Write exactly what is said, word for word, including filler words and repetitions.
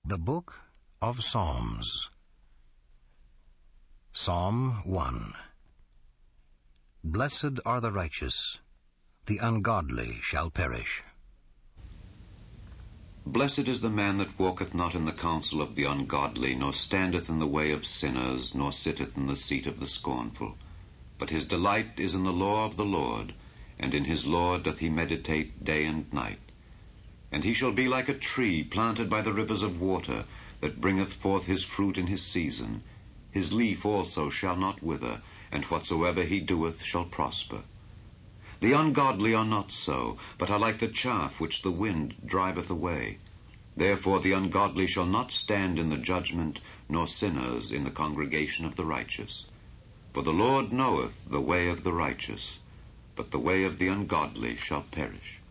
The Book of Psalms. Psalm one. Blessed are the righteous, the ungodly shall perish. Blessed is the man that walketh not in the counsel of the ungodly, nor standeth in the way of sinners, nor sitteth in the seat of the scornful. But his delight is in the law of the Lord, and in his law doth he meditate day and night. And he shall be like a tree planted by the rivers of water, that bringeth forth his fruit in his season. His leaf also shall not wither, and whatsoever he doeth shall prosper. The ungodly are not so, but are like the chaff which the wind driveth away. Therefore the ungodly shall not stand in the judgment, nor sinners in the congregation of the righteous. For the Lord knoweth the way of the righteous, but the way of the ungodly shall perish.